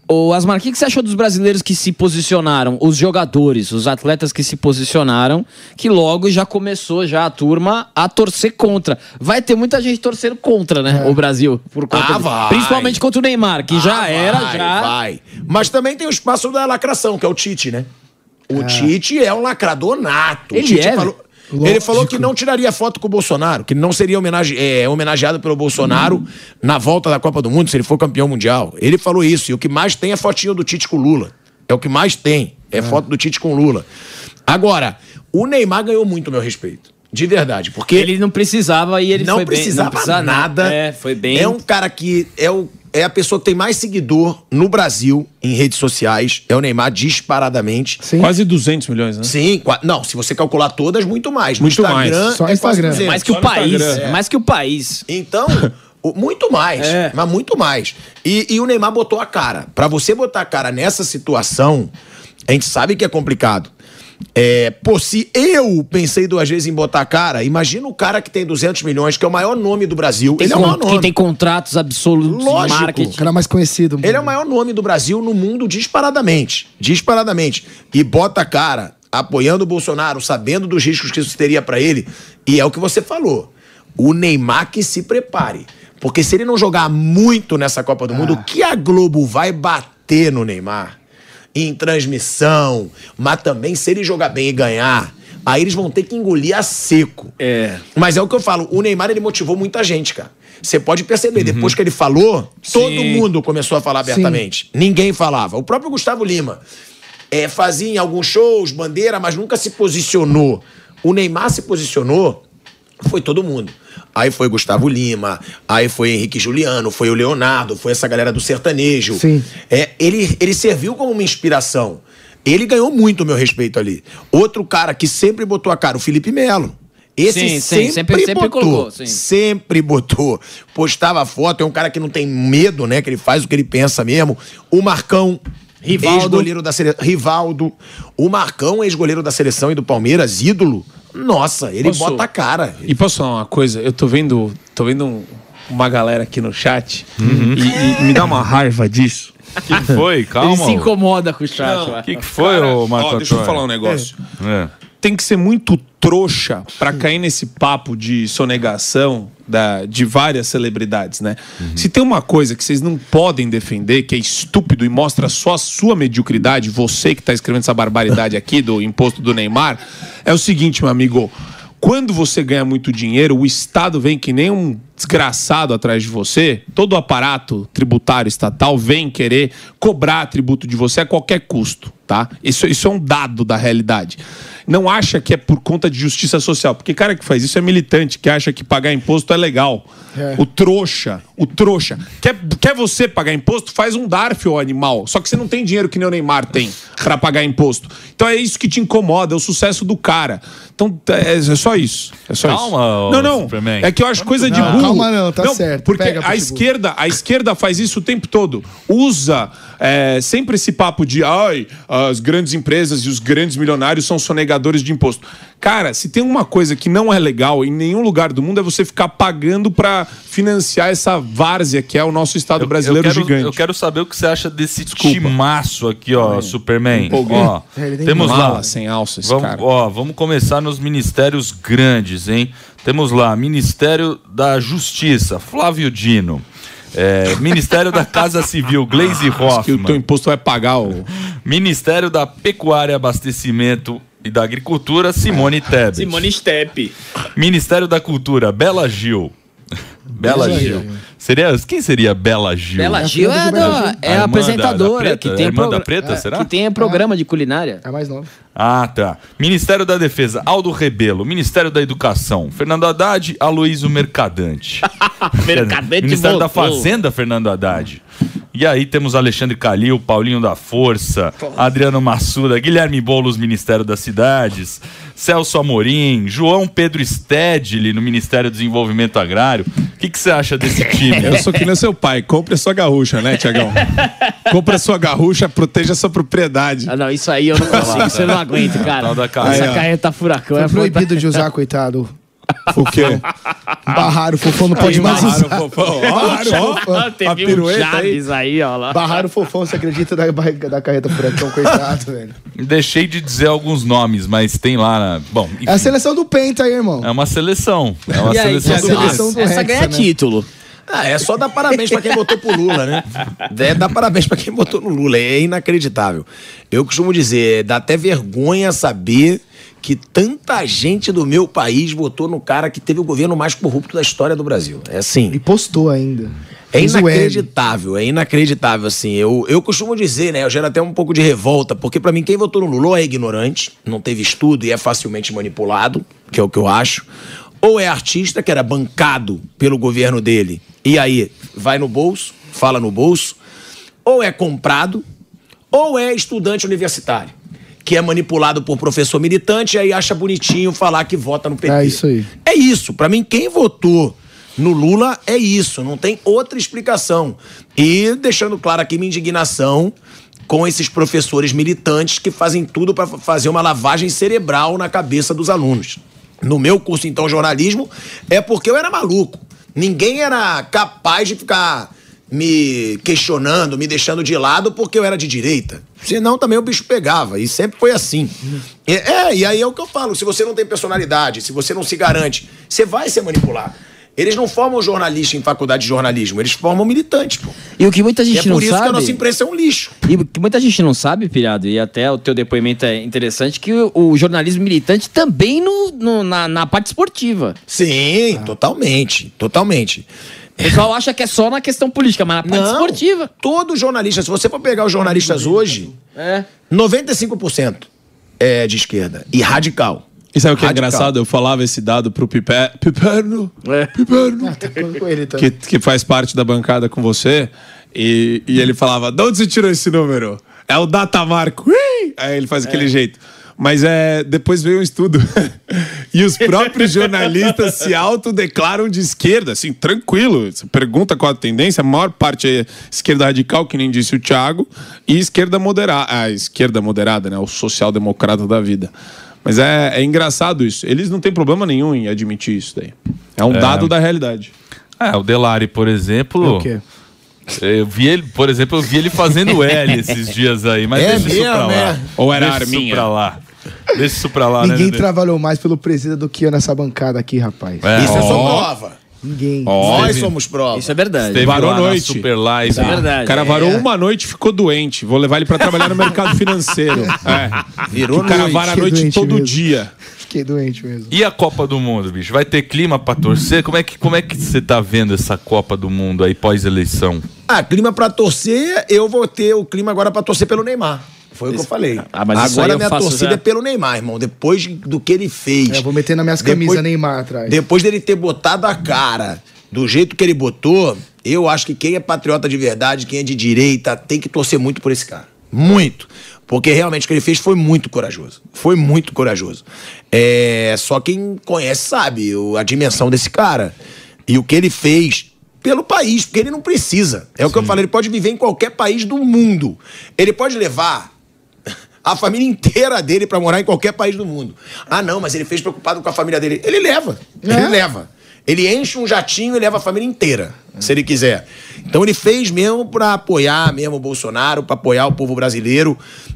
Ô, Asmar, o que, que você achou dos brasileiros que se posicionaram? Os jogadores, os atletas que se posicionaram, que logo já começou já a turma a torcer contra. Vai ter muita gente torcendo contra, né? É. O Brasil. Por conta ah, de... vai. Principalmente contra o Neymar, que ah, já vai, era, já... Vai. Mas também tem o espaço da lacração, que é o Tite, né? O é. Tite é um lacrador nato. Ele o Tite é, falou... Ele falou que não tiraria foto com o Bolsonaro, que não seria homenage... é, homenageado pelo Bolsonaro hum. na volta da Copa do Mundo, se ele for campeão mundial. Ele falou isso. E o que mais tem é fotinho do Tite com o Lula. É o que mais tem. É, é. foto do Tite com o Lula. Agora, o Neymar ganhou muito meu respeito. De verdade. Porque ele não precisava e ele não foi precisava bem. Não precisava nada. É, foi bem. É um cara que é o... É a pessoa que tem mais seguidor no Brasil em redes sociais. É o Neymar, disparadamente. Sim. Quase duzentos milhões, né? Sim. Não, se você calcular todas, muito mais. No muito Instagram, mais. Só é Instagram. quase mais que o país. É. Mais que o país. Então, muito mais. É. Mas muito mais. E, e o Neymar botou a cara. Pra você botar a cara nessa situação, a gente sabe que é complicado. É, pô, se eu pensei duas vezes em botar a cara, imagina o cara que tem duzentos milhões, que é o maior nome do Brasil. Tem ele é o maior nome. Que tem contratos absolutos. Lógico. Marketing. O cara mais conhecido. Ele é o maior nome do Brasil no mundo disparadamente. Disparadamente. E bota a cara, apoiando o Bolsonaro, sabendo dos riscos que isso teria pra ele. E é o que você falou. O Neymar que se prepare. Porque se ele não jogar muito nessa Copa do ah. Mundo, o que a Globo vai bater no Neymar? Em transmissão, mas também se ele jogar bem e ganhar, aí eles vão ter que engolir a seco. É. Mas é o que eu falo, o Neymar ele motivou muita gente, cara. Você pode perceber, uhum. depois que ele falou, Sim. todo mundo começou a falar abertamente. Sim. Ninguém falava. O próprio Gustavo Lima é, fazia em alguns shows, bandeira, mas nunca se posicionou. O Neymar se posicionou, foi todo mundo. Aí foi Gustavo Lima, aí foi Henrique Juliano, foi o Leonardo, foi essa galera do sertanejo. Sim. É, ele, ele serviu como uma inspiração. Ele ganhou muito o meu respeito ali. Outro cara que sempre botou a cara, o Felipe Melo. Esse sim, sempre, sim, sempre, sempre botou. Colocou, sim. Sempre botou. Postava foto, é um cara que não tem medo, né? Que ele faz o que ele pensa mesmo. O Marcão, ex-goleiro da seleção. Rivaldo. O Marcão, ex-goleiro da seleção e do Palmeiras, ídolo. Nossa, ele posso, bota a cara. E posso falar uma coisa? Eu tô vendo, tô vendo um, uma galera aqui no chat uhum. e, e me dá uma raiva disso. O que foi? Calma. Ele se incomoda com o chat. O que, que foi, ô Marco? Ó, deixa eu falar um negócio. É. É. Tem que ser muito trouxa pra cair nesse papo de sonegação da, de várias celebridades, né? Uhum. Se tem uma coisa que vocês não podem defender, que é estúpido e mostra só a sua mediocridade, você que tá escrevendo essa barbaridade aqui do imposto do Neymar, é o seguinte, meu amigo. Quando você ganha muito dinheiro, o Estado vem que nem um desgraçado atrás de você, todo o aparato tributário estatal vem querer cobrar tributo de você a qualquer custo, tá? Isso, isso é um dado da realidade. Não acha que é por conta de justiça social, porque cara que faz isso é militante, que acha que pagar imposto é legal. É. O trouxa, o trouxa. Quer, quer você pagar imposto? Faz um D A R F, ô animal. Só que você não tem dinheiro que nem o Neymar tem pra pagar imposto. Então é isso que te incomoda, é o sucesso do cara. Então é, é só isso. É só calma, isso. Não, não. Superman. É que eu acho coisa não, de burro. Calma não, tá não, certo. Porque Pega a esquerda, a esquerda faz isso o tempo todo. Usa é, sempre esse papo de ai, as grandes empresas e os grandes milionários são sonegadores de imposto. Cara, se tem uma coisa que não é legal em nenhum lugar do mundo é você ficar pagando pra financiar essa várzea que é o nosso Estado eu, brasileiro eu quero, gigante. Eu quero saber o que você acha desse Desculpa. timaço aqui, ó, é. Superman. Ó, é, temos mala lá, sem alça esse vamos, cara. Ó, vamos começar nos ministérios grandes, hein? Temos lá, Ministério da Justiça, Flávio Dino. É, Ministério da Casa Civil, Gleisi Hoffmann. Acho que o teu imposto vai pagar o... Ministério da Pecuária, Abastecimento e da Agricultura, Simone Tebet. Simone Steppe. Ministério da Cultura, Bela Gil. Bela Bela Gil. Gil. Seria, quem seria Bela Gil? Bela Gil é, a, é a, a apresentadora da, da que tem a irmã pro... da Preta, é, será? que tem programa de culinária. É a mais nova. Ah, tá. Ministério da Defesa, Aldo Rebelo. Ministério da Educação, Fernando Haddad, Aloysio Mercadante. Mercadante Ministério voltou. da Fazenda, Fernando Haddad. E aí temos Alexandre Calil, Paulinho da Força, Adriano Massuda, Guilherme Boulos, Ministério das Cidades, Celso Amorim, João Pedro Stedley no Ministério do Desenvolvimento Agrário. O que, que você acha desse time? Eu sou que nem seu pai. Compre a sua garrucha, né, Tiagão? Compre a sua garrucha, proteja a sua propriedade. Ah, não, isso aí eu não consigo, você não aguenta, cara. Tal da Essa aí, carreta furacão Foi é proibido de usar, coitado. O quê? Barraram o Fofão, não pode mais Barraram usar. o Fofão. Ó, Barraram o ó, Fofão. a Teve um pirueta aí. Chaves aí, ó lá. Barraram o Fofão, você acredita, da, barriga- da carreta furacão, coitado, velho. Deixei de dizer alguns nomes, mas tem lá. Na... Bom, enfim, É a seleção do Penta aí, irmão. é uma seleção. É uma E aí, seleção. Thiago, do- seleção do essa Hexa, ganha né? título. Ah, é só dar parabéns pra quem votou pro Lula, né? É dar parabéns pra quem votou no Lula. É inacreditável. Eu costumo dizer, dá até vergonha saber que tanta gente do meu país votou no cara que teve o governo mais corrupto da história do Brasil. É assim. E postou ainda. É Fez o L. inacreditável, é inacreditável, assim. Eu, eu costumo dizer, né? Eu gero até um pouco de revolta, porque pra mim quem votou no Lula ou é ignorante, não teve estudo e é facilmente manipulado, que é o que eu acho, ou é artista que era bancado pelo governo dele e aí vai no bolso, fala no bolso, ou é comprado, ou é estudante universitário, que é manipulado por professor militante e aí acha bonitinho falar que vota no P T. É isso aí. É isso. Pra mim, quem votou no Lula é isso. Não tem outra explicação. E deixando claro aqui minha indignação com esses professores militantes que fazem tudo pra fazer uma lavagem cerebral na cabeça dos alunos. No meu curso, então, jornalismo, é porque eu era maluco. Ninguém era capaz de ficar me questionando, me deixando de lado porque eu era de direita. Senão também o bicho pegava. E sempre foi assim. É, é, e aí é o que eu falo. Se você não tem personalidade, se você não se garante, você vai ser manipulado. Eles não formam jornalista em faculdade de jornalismo, eles formam militantes, pô. E o que muita E gente é não por isso sabe... que a nossa imprensa é um lixo. E o que muita gente não sabe, Pilhado, e até o teu depoimento é interessante, que o, o jornalismo militante também no, no- na, na parte esportiva. Sim, totalmente, totalmente. O pessoal acha que é só na questão política, mas na parte Não, esportiva. todo jornalista, se você for pegar os jornalistas hoje, É. noventa e cinco por cento é de esquerda e radical. E sabe o que é Radical. engraçado? Eu falava esse dado pro Pipe... Piperno, É. Piperno, Ah, tá com ele também. que, que faz parte da bancada com você, e, e ele falava, de onde você tirou esse número? É o Datamarco. Ui! Aí ele faz aquele jeito. Mas é, depois veio um estudo. E os próprios jornalistas se autodeclaram de esquerda, assim, tranquilo. Você pergunta qual a tendência, a maior parte é esquerda radical, que nem disse o Thiago, e esquerda moderada. A esquerda moderada, né? O social-democrata da vida. Mas é, é engraçado isso. Eles não têm problema nenhum em admitir isso daí. É um dado da realidade. É, o Delari, por exemplo. O quê? Eu vi ele, por exemplo, eu vi ele fazendo L esses dias aí, mas É deixa isso pra mesmo, lá. é? Ou era Deixa Arminha? isso pra lá. Deixa isso pra lá, Ninguém né, Dedê? trabalhou mais pelo presídio do que eu nessa bancada aqui, rapaz. É, Isso é só Ó. prova. Ninguém. Nós teve- somos prova. Isso é verdade. Esteve Varou lá na noite. Super Live. Isso é verdade. O cara varou uma noite e ficou doente. Vou levar ele pra trabalhar no mercado financeiro. É. Virou O cara noite. vara a Fiquei noite doente todo mesmo. dia. Fiquei doente mesmo. E a Copa do Mundo, bicho? Vai ter clima pra torcer? Como é que como é que você tá vendo essa Copa do Mundo aí pós-eleição? Ah, clima pra torcer, eu vou ter o clima agora pra torcer pelo Neymar. Foi o que eu falei. Ah, mas isso aí agora eu minha faço torcida já. é pelo Neymar, irmão. Depois do que ele fez. É, eu vou meter nas minhas Depois- camisas Neymar atrás. Depois dele ter botado a cara do jeito que ele botou, eu acho que quem é patriota de verdade, quem é de direita, tem que torcer muito por esse cara. Muito. Porque realmente o que ele fez foi muito corajoso. Foi muito corajoso. É, só quem conhece sabe o- a dimensão desse cara. E o que ele fez pelo país, porque ele não precisa. É o que eu falei, ele pode viver em qualquer país do mundo. Ele pode levar a família inteira dele pra morar em qualquer país do mundo. Ah, não, mas ele fez preocupado com a família dele. Ele leva. É? Ele leva. Ele enche um jatinho e leva a família inteira, se ele quiser. Então ele fez mesmo pra apoiar mesmo o Bolsonaro, pra apoiar o povo brasileiro.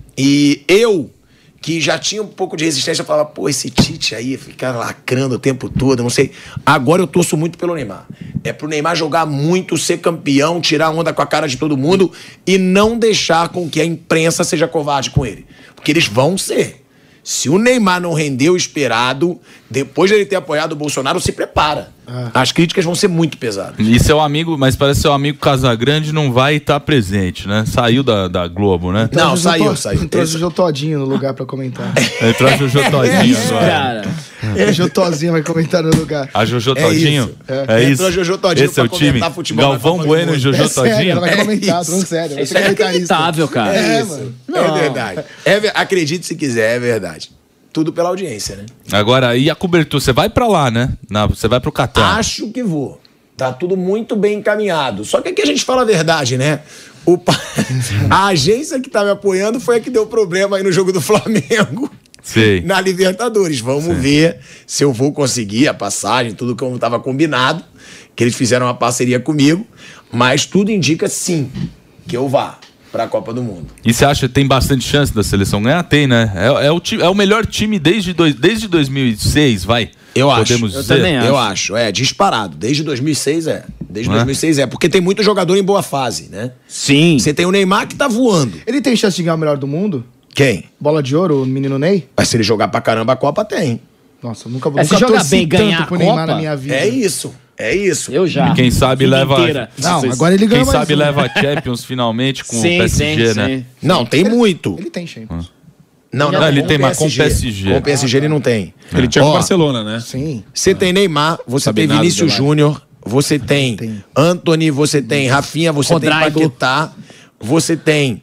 E eu, que já tinha um pouco de resistência, eu falava, pô, esse Tite aí fica lacrando o tempo todo, não sei. Agora eu torço muito pelo Neymar. É pro Neymar jogar muito, ser campeão, tirar onda com a cara de todo mundo e não deixar com que a imprensa seja covarde com ele. Porque eles vão ser. Se o Neymar não rendeu o esperado, depois de ele ter apoiado o Bolsonaro, se prepara. As críticas vão ser muito pesadas. E seu amigo, mas parece que seu amigo Casagrande não vai estar presente, né? Saiu da, da Globo, né? Não, Trouxe o saiu, Jô- saiu. Trouxe o Jotodinho no lugar pra comentar. Ele traz o Jojo Todinho Isso, agora. cara. O Jotozinho vai comentar no lugar. A Jojo É Todinho? isso. É, isso. Entrou a Jojo Todinho Esse é o pra time. comentar futebol na Galvão Copa do Bueno e Mundo. Jojo É sério, ela Todinho? vai É comentar, isso. falando sério. Vai Isso ser é comentarista. inacreditável, cara. É, Isso. mano. É verdade. É, ver- acredite se quiser, é verdade. Tudo pela audiência, né? Agora, e a cobertura? Você vai pra lá, né? Na, você vai pro Catar. Acho que vou. Tá tudo muito bem encaminhado. Só que aqui a gente fala a verdade, né? O pa- a agência que tá me apoiando foi a que deu problema aí no jogo do Flamengo. Sei. na Libertadores. Vamos Sim. ver se eu vou conseguir a passagem, tudo como estava combinado, que eles fizeram uma parceria comigo, mas tudo indica sim que eu vá para a Copa do Mundo. E você acha que tem bastante chance da seleção ganhar? Tem, né? É, é, o, ti- é o melhor time desde, dois, desde dois mil e seis, vai? Eu acho. Podemos Eu dizer? também acho. Eu acho, é, disparado. Desde dois mil e seis é. Desde Não é? dois mil e seis é, porque tem muito jogador em boa fase, né? Sim. Você tem o Neymar que tá voando. Ele tem chance de ganhar o melhor do mundo? Quem? Bola de ouro, o menino Ney? Mas se ele jogar pra caramba a Copa, tem. Nossa, eu nunca vou É, se nunca jogar torci bem e ganhar tanto pro a Neymar Copa, na minha vida. É isso, é isso. Eu já. E quem sabe Vida leva- inteira. Não, Vocês- agora ele ganha Quem mais sabe um. leva a Champions finalmente com Sim, o P S G, sim, né? sim. Não, tem muito. Ele tem Champions. Não, Não, ele tem, mas com o P S G. Com o P S G ele não tem. Ele tinha com Ó, o Barcelona, né? Sim. Você tem Neymar, você Sabe tem nada Vinícius do Júnior, você tem, Tem. Anthony, você tem Rafinha, você Rodrigo. tem Paquetá, você tem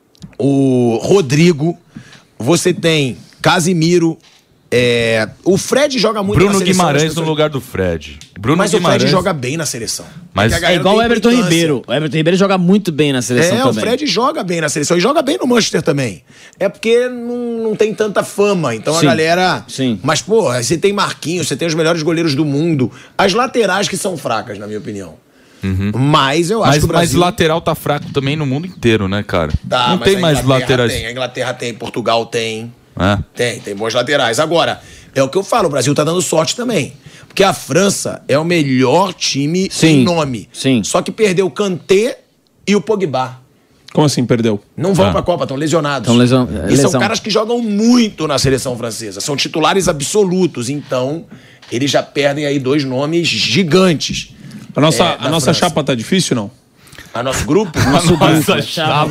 o Rodrigo, você tem Casimiro, é, o Fred joga muito Bruno na seleção. Guimarães as no pessoas- lugar do Fred. Bruno Mas o Guimarães. Fred joga bem na seleção. Mas- que a É galera igual o tem Everton implicância. Ribeiro. O Everton Ribeiro joga muito bem na seleção É, também. o Fred joga bem na seleção e joga bem no Manchester também. É porque não, não tem tanta fama, então Sim, a galera... sim. Mas, pô, você tem Marquinhos, você tem os melhores goleiros do mundo. As laterais que são fracas, na minha opinião. Mas eu acho Mas, que o mas Brasil... lateral tá fraco também no mundo inteiro, né, cara? Tá, não mas tem a mais Inglaterra laterais. Tem, a Inglaterra tem, Portugal tem. É. Tem, tem bons laterais. Agora, é o que eu falo, o Brasil tá dando sorte também. Porque a França é o melhor time Sim, em nome. sim. Só que perdeu o Kanté e o Pogba. Como assim, perdeu? Não vão Ah. pra Copa, estão lesionados. Tão lesion- E são lesão. caras que jogam muito na seleção francesa. São titulares absolutos. Então, eles já perdem aí dois nomes gigantes. A nossa, É, a da nossa França. chapa tá difícil, não? A nosso grupo? Nossa chapa.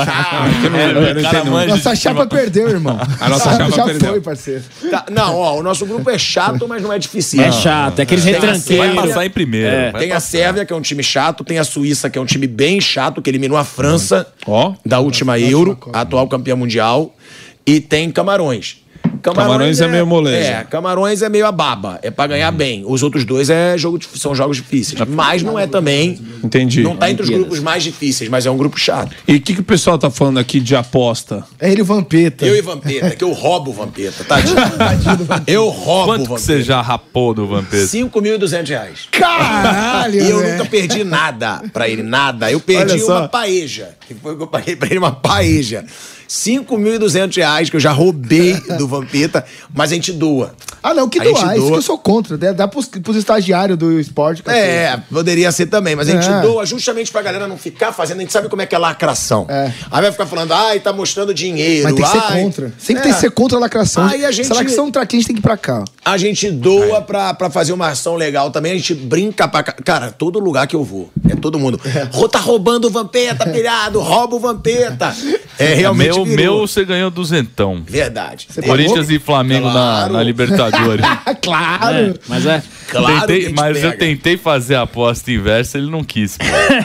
eu não entendo. Nossa chapa perdeu, irmão. A nossa chapa já perdeu. foi, parceiro. Tá, não, ó, o nosso grupo é chato, mas não é difícil. É chato, é aqueles Tem a Vai retranqueiros. Sérvia, passar em primeiro. É. vai Tem a passar. Sérvia, que é um time chato, tem a Suíça, que é um time bem chato, que eliminou a França Ó. da última Euro, a atual campeã mundial, e tem Camarões. Camarões é meio moleza. É, Camarões é meio a baba, é pra ganhar bem. Os outros dois é jogo, dif- são jogos difíceis, mas não é também. Entendi. Não tá entre os grupos mais difíceis, mas é um grupo chato. E o que, que o pessoal tá falando aqui de aposta? É ele o Vampeta. Eu e Vampeta, que eu roubo o Vampeta, tadinho. Eu roubo Quanto o que Vampeta. você já rapou do Vampeta? cinco mil e duzentos reais. Caralho, E eu velho. nunca perdi nada pra ele, nada. Eu perdi Olha só. uma paeja. Que foi o que eu paguei pra ele, uma paeja. cinco mil e duzentos reais que eu já roubei do Vampeta, mas a gente doa. Ah, não, que A gente doar, isso doa. que eu sou contra. Dá, dá pros, pros estagiários do esporte. cacete. É, poderia ser também, mas a gente É. doa justamente pra galera não ficar fazendo. A gente sabe como é que é lacração. É. Aí vai ficar falando, ai, tá mostrando dinheiro. Mas tem que ser ai. contra. Sempre É. tem que ser contra a lacração. Aí a gente- Se a lacração tá aqui, a gente tem que ir pra cá. ó. A gente doa pra, pra fazer uma ação legal também. A gente brinca pra. ca- Cara, todo lugar que eu vou, é todo mundo. "Rô, tá roubando o Vampeta, pilhado, rouba o Vampeta. É realmente. Meu, virou. meu, você ganhou duzentão. Verdade. Corinthians e Flamengo na, Claro. na Libertadores. Ah, claro. É, mas é. Claro que a Tentei- gente mas eu pega. tentei fazer a aposta inversa, ele não quis. pô.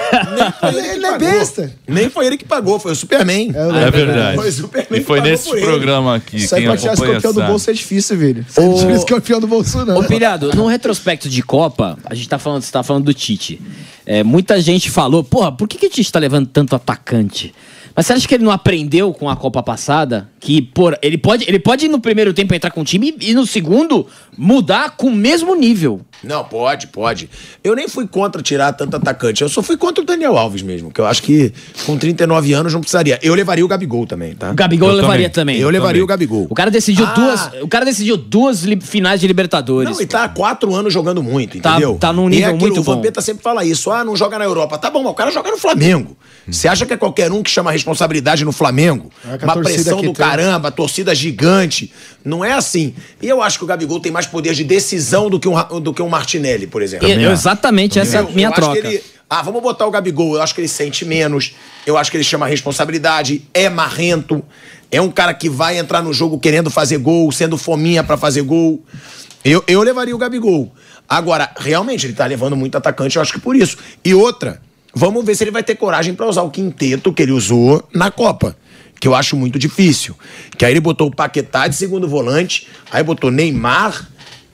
Foi ele que Ele é pagou. besta. Nem foi ele que pagou, foi o Superman. É, eu É lembro. verdade. Foi o Superman E que foi pagou nesse por ele. programa aqui. Isso aí quem pra tirar acompanha escorpião do sabe. bolso é difícil, velho. Você não tira escorpião do bolso, não. Ô, Pilhado, no retrospecto de Copa, a gente tá falando, você tá falando do Tite. É, muita gente falou, porra, por que, que o Tite tá levando tanto atacante? Mas você acha que ele não aprendeu com a Copa passada? Que, por ele pode, ele pode no primeiro tempo entrar com o time e no segundo mudar com o mesmo nível. Não, pode, pode. Eu nem fui contra tirar tanto atacante. Eu só fui contra o Daniel Alves mesmo, que eu acho que com trinta e nove anos não precisaria. Eu levaria o Gabigol também, tá? O Gabigol Eu eu levaria também. também. Eu levaria também. o Gabigol. O cara decidiu Ah. duas, o cara decidiu duas li- finais de Libertadores. Não, e tá há quatro anos jogando muito, Tá- entendeu? tá num E nível é aquilo, muito o bom. Vampeta sempre fala isso. Ah, não joga na Europa. Tá bom, mas o cara joga no Flamengo. Você acha que é qualquer um que chama a responsabilidade no Flamengo? É que a Uma torcida pressão aqui do tem. caramba, a torcida gigante. Não é assim. E eu acho que o Gabigol tem mais poder de decisão do que um, Ra- do que um Martinelli, por exemplo. E- exatamente, essa é a Eu- minha eu acho troca. que ele- ah, vamos botar o Gabigol. Eu acho que ele sente menos. Eu acho que ele chama a responsabilidade. É marrento. É um cara que vai entrar no jogo querendo fazer gol, sendo fominha pra fazer gol. Eu, eu levaria o Gabigol. Agora, realmente, ele tá levando muito atacante, eu acho que por isso. E outra, vamos ver se ele vai ter coragem pra usar o quinteto que ele usou na Copa. Que eu acho muito difícil. Que aí ele botou o Paquetá de segundo volante, aí botou Neymar,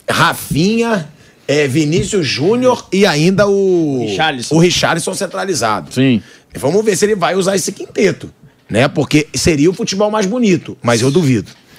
Rafinha, é, Vinícius Júnior e ainda o Richarlison. o Richarlison centralizado. Sim. E vamos ver se ele vai usar esse quinteto, né? Porque seria o futebol mais bonito, mas eu duvido.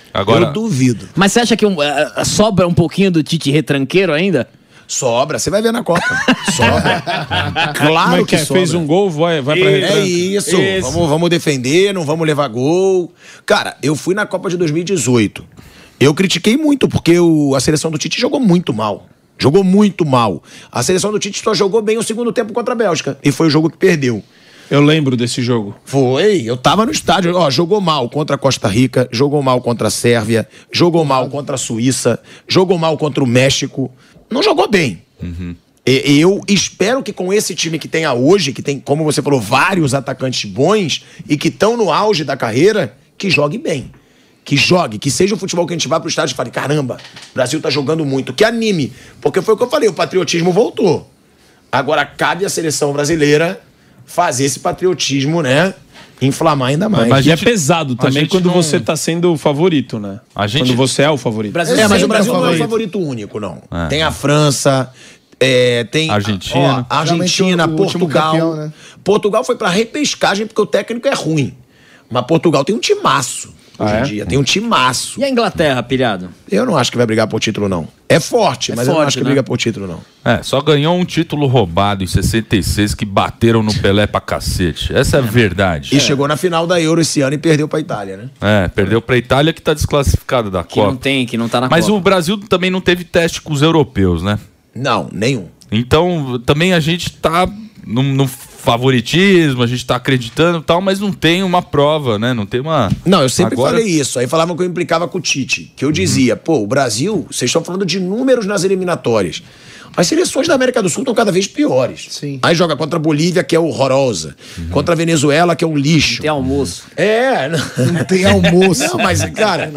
Agora... Eu duvido. Mas você acha que um, uh, sobra um pouquinho do Tite retranqueiro ainda? Sobra, você vai ver na Copa. Sobra. Claro Como é que, que é? sobra. Fez um gol, vai, vai pra É retranca. isso. Isso. Vamos, vamos defender, não vamos levar gol. Cara, eu fui na Copa de dois mil e dezoito. Eu critiquei muito, porque o, a seleção do Tite jogou muito mal. Jogou muito mal. A seleção do Tite só jogou bem o segundo tempo contra a Bélgica. E foi o jogo que perdeu. Eu lembro desse jogo. Foi, eu tava no estádio. Ó, jogou mal contra a Costa Rica, jogou mal contra a Sérvia, jogou mal contra a Suíça, jogou mal contra o México. Não jogou bem. Uhum. E, eu espero que com esse time que tem a hoje, que tem, como você falou, vários atacantes bons e que estão no auge da carreira, que jogue bem. Que jogue, que seja o futebol que a gente vá pro estádio e fale, caramba, o Brasil tá jogando muito, que anime. Porque foi o que eu falei, o patriotismo voltou. Agora cabe à seleção brasileira fazer esse patriotismo, né, inflamar ainda mais. Mas a e gente- é pesado a também gente quando não- você tá sendo o favorito, né? A gente- Quando você é o favorito. Brasil É, mas sempre o Brasil é não é o favorito. favorito único, não. É. Tem a França, é, tem Argentina. ó, Argentina, Geralmente o último Portugal. campeão, né? Portugal foi pra repescagem porque o técnico é ruim. Mas Portugal tem um timaço hoje Ah, em é? dia. Tem um timaço. E a Inglaterra, pilhado? Eu não acho que vai brigar por título, não. É forte, É mas eu não forte, acho que né? briga por título, não. É, só ganhou um título roubado em sessenta e seis que bateram no Pelé pra cacete. Essa é a verdade. E chegou na final da Euro esse ano e perdeu pra Itália, né? É, perdeu pra Itália que tá desclassificada da Que não Copa. tem, que não tá na Mas Copa. o Brasil também não teve teste com os europeus, né? Não, nenhum. Então, também a gente tá no, no favoritismo, a gente tá acreditando e tal, mas não tem uma prova, né? Não tem uma... Não, eu sempre Agora- falei isso. Aí falavam que eu implicava com o Tite. Que eu dizia, pô, o Brasil, vocês estão falando de números nas eliminatórias. As seleções da América do Sul estão cada vez piores. Sim. Aí joga contra a Bolívia, que é horrorosa. Contra a Venezuela, que é um lixo. Tem almoço. É, não... Não tem almoço. Não, mas, cara,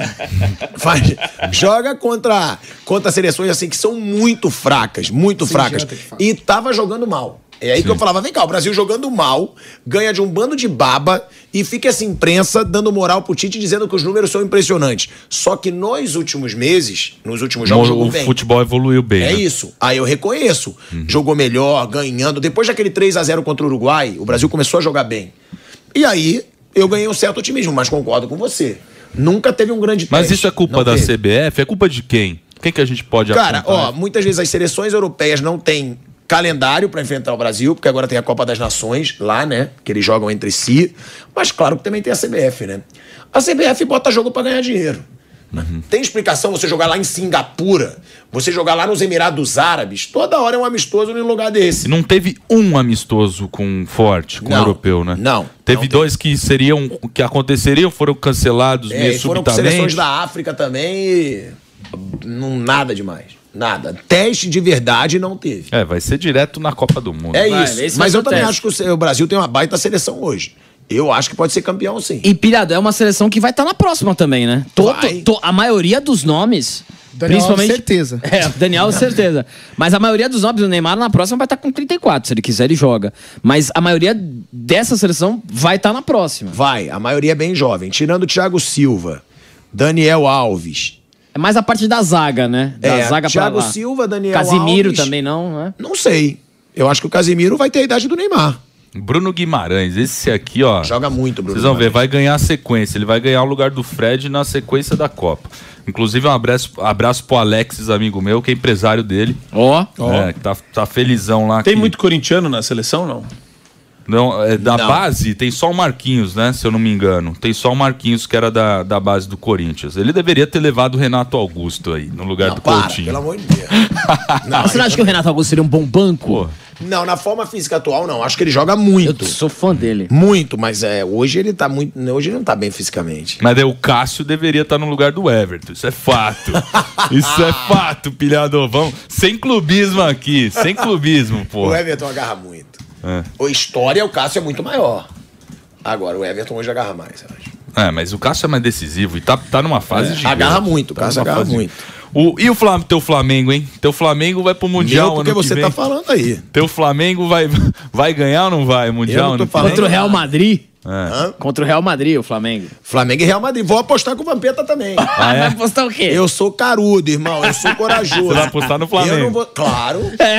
faz- joga contra, contra seleções assim que são muito fracas, muito Sem fracas. janta que fala. E tava jogando mal. É aí que eu falava, vem cá, o Brasil jogando mal, ganha de um bando de baba e fica essa imprensa dando moral pro Tite dizendo que os números são impressionantes. Só que nos últimos meses, nos últimos jogos, jogou o bem. futebol evoluiu bem. É né? isso. Aí eu reconheço. Jogou melhor, ganhando. Depois daquele três a zero contra o Uruguai, o Brasil começou a jogar bem. E aí eu ganhei um certo otimismo, mas concordo com você. Nunca teve um grande Mas teste. isso é culpa Não da teve. C B F? É culpa de quem? Quem que a gente pode Cara, apontar? ó, muitas vezes as seleções europeias não têm calendário pra enfrentar o Brasil, porque agora tem a Copa das Nações lá, né? Que eles jogam entre si. Mas claro que também tem a C B F, né? A C B F bota jogo pra ganhar dinheiro. Uhum. Tem explicação você jogar lá em Singapura, você jogar lá nos Emirados Árabes, toda hora é um amistoso num lugar desse. E não teve um amistoso com forte, com Não, europeu, né? não, Teve não dois que seriam, que aconteceriam, foram cancelados É, meio e foram com subitamente. seleções da África também e não, nada demais. Nada. Teste de verdade não teve. É, vai ser direto na Copa do Mundo. É Vai, isso. esse vai Mas ser eu o também teste. acho que o ce- o Brasil tem uma baita seleção hoje. Eu acho que pode ser campeão, sim. E, pilhado, é uma seleção que vai estar na próxima também, né? To- Vai. to- to- a maioria dos nomes... Daniel principalmente... Alves, certeza. É, Daniel, certeza. Mas a maioria dos nomes do Neymar na próxima vai estar com trinta e quatro. Se ele quiser, ele joga. Mas a maioria dessa seleção vai estar na próxima. Vai, a maioria é bem jovem. Tirando o Thiago Silva, Daniel Alves. É mais a parte da zaga, né? Da É, zaga Thiago pra lá. Silva, Daniel Casimiro Alves. também não, né? Não sei. Eu acho que o Casimiro vai ter a idade do Neymar. Bruno Guimarães, esse aqui, ó. Joga muito, Bruno. Vocês vão ver, Guimarães. vai ganhar a sequência. Ele vai ganhar o lugar do Fred na sequência da Copa. Inclusive, um abraço, abraço pro Alexis, amigo meu, que é empresário dele. Ó. Ó. É, que tá, tá felizão lá. Tem que- muito corintiano na seleção, não? Não, é, da Não. base tem só o Marquinhos, né? Se eu não me engano. Tem só o Marquinhos que era da, da base do Corinthians. Ele deveria ter levado o Renato Augusto aí, no lugar Não, do para, Coutinho. pelo amor de Deus. Não, Você não acha que o Renato Augusto seria um bom banco? Pô, não, na forma física atual, não. Acho que ele joga Eu muito. sou fã dele. Muito, mas é, hoje ele tá muito. Hoje ele não tá bem fisicamente. mas daí o Cássio deveria estar no lugar do Everton. Isso é fato. Isso é fato, pilhado. Vamos. Sem clubismo aqui. Sem clubismo, pô. O Everton agarra muito. É. O história, o Cássio é muito maior. Agora, o Everton hoje agarra mais, eu acho. É, mas o Cássio é mais decisivo e tá, tá numa fase gigante. Agarra muito, o Tá Cássio numa agarra fase- muito. O, e o Flam, teu Flamengo, hein? Teu Flamengo vai pro Mundial Meu, porque ano que você vem. tá falando aí. Teu Flamengo vai, vai ganhar ou não vai o Eu Mundial não tô ano que falando. vem? Contra o Real Madrid. Hã? Contra o Real Madrid, o Flamengo. Flamengo e Real Madrid. Vou apostar com o Vampeta também. Ah, é? Vai apostar o quê? Eu sou carudo, irmão. Eu sou corajoso. Você vai apostar no Flamengo. Eu não vou... Claro.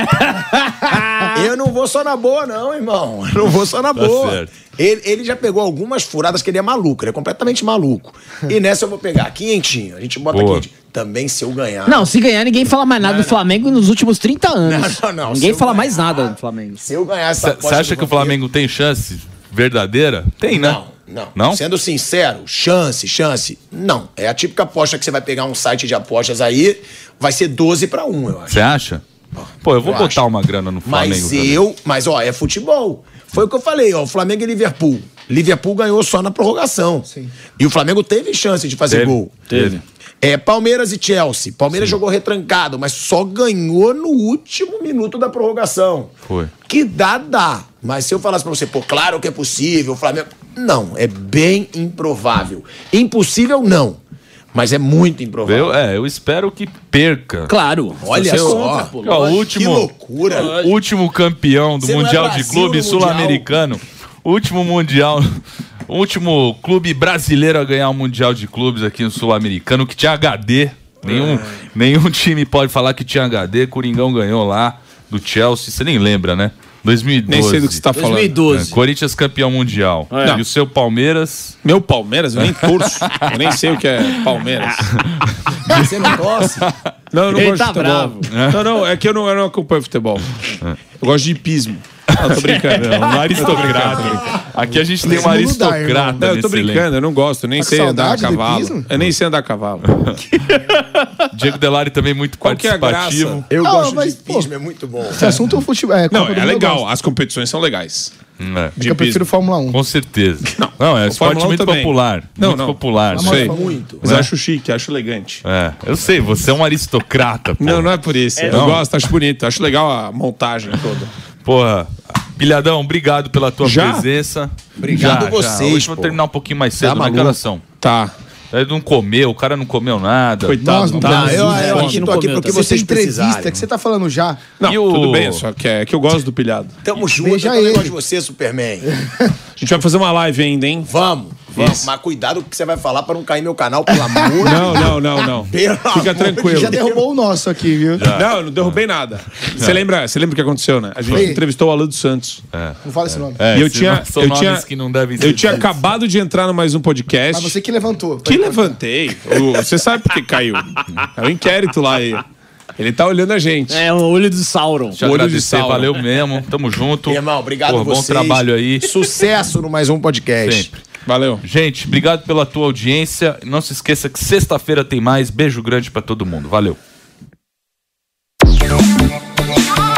Eu não vou só na boa, não, irmão. Eu não vou só na Tá boa. certo. Ele, ele já pegou algumas furadas que ele é maluco. Ele é completamente maluco. E nessa eu vou pegar quinhentinho. A gente bota Boa. quinhentinho. Também se eu ganhar. Não, se ganhar, ninguém fala mais nada do Flamengo nos últimos trinta anos. Não, não, não. Ninguém Se eu fala ganhar- mais nada do Flamengo. Se eu ganhar essa Você acha que o Flamengo tem chance verdadeira? Tem, né? Não, não, Não? Sendo sincero, chance, chance, não. É a típica aposta que você vai pegar um site de apostas aí, vai ser doze pra um, eu acho. Você acha? Pô, eu vou Eu botar acho. uma grana no Flamengo. Mas também. eu, mas ó, é futebol. Foi o que eu falei, ó, Flamengo e Liverpool. Liverpool ganhou só na prorrogação. Sim. E o Flamengo teve chance de fazer Teve, gol. teve. É, Palmeiras e Chelsea. Palmeiras jogou retrancado, mas só ganhou no último minuto da prorrogação. Foi. Que dá, dá. Mas se eu falasse pra você, pô, claro que é possível, o Flamengo... Não, é bem improvável. Impossível, não. Mas é muito improvável. Eu, é, eu espero que perca. Claro. Olha Você só. conta, pô. Ó, o Que último, loucura. o último campeão do Você não é Mundial de Brasil Clubes no Mundial? sul-americano. O último Mundial. O último clube brasileiro a ganhar o Mundial de Clubes aqui no Sul-Americano, que tinha H D. Nenhum, nenhum time pode falar que tinha H D. Coringão ganhou lá do Chelsea. Você nem lembra, né? dois mil e doze. Nem sei do que você tá falando. dois mil e doze. É, Corinthians campeão mundial. É. E o seu Palmeiras. Meu Palmeiras, eu nem torço. Eu nem sei o que é Palmeiras. Você não torce? Não, eu não Ele gosto tá de futebol. Não, não, é que eu não, eu não acompanho futebol. Eu gosto de hipismo. Não, tô brincando. É, um aristocrata. Aqui a gente tem um Segundo lugar, aristocrata. irmão. Não, eu tô nesse elenco. brincando, eu não gosto, eu nem Tá com sei andar a saudade do cavalo. hipismo? Eu nem sei andar a cavalo. Diego Delari também muito Qual que é a participativo. graça? Eu Não, gosto mas, de pô, pismo, é muito bom. Esse assunto é o futebol. É, Não, Copa do é Mundo eu legal, gosto. as competições são legais. É, De É que eu prefiro hipismo. Fórmula um. com certeza. Não, é o esporte Fórmula um muito também. popular. Não, muito não. popular. Mas Sei. muito. Mas Né? eu acho chique, acho elegante. É, eu sei, você é um aristocrata, pô. Não, não é por isso. eu não? gosto, acho bonito, acho legal a montagem toda. Porra, Pilhadão, obrigado pela tua Já? presença. Obrigado já, vocês, Já. Hoje vamos pô. terminar um pouquinho mais cedo, Tá né, maluco? Caração? Tá. Ele não comeu, o cara não comeu nada. Coitado, Nós não tá? temos eu, eu a aqui gente não tô aqui comeu, porque tá? Você vocês tem entrevista precisarem. que você tá falando já. Não, E o- tudo bem, só que é que eu gosto do pilhado. Tamo junto, Beija eu também ele. gosto de você, Superman. A gente vai fazer uma live ainda, hein? Vamos, vamos. Isso. Mas cuidado com o que você vai falar pra não cair meu canal, pelo amor de Não, não, não, não. Pelo amor Fica de tranquilo. Já derrubou o nosso aqui, viu? Não, eu não derrubei nada. Você lembra, você lembra o que aconteceu, né? A gente Foi. entrevistou o Alan dos Santos. Não fala esse nome. É, E eu se tinha, não- são eu nomes tinha, que não devem ser eu tinha ditos. acabado de entrar no mais um podcast. Mas você que levantou. Que levantei. O- você sabe por que caiu? É o inquérito lá aí. Ele tá olhando a gente. É o olho do Sauron. Te Olho de agradecer, Sauron. valeu mesmo. Tamo junto. Irmão, obrigado Pô, a bom vocês. trabalho aí. Sucesso no mais um podcast. Sempre. Valeu. Gente, obrigado pela tua audiência. Não se esqueça que sexta-feira tem mais. Beijo grande pra todo mundo. Valeu.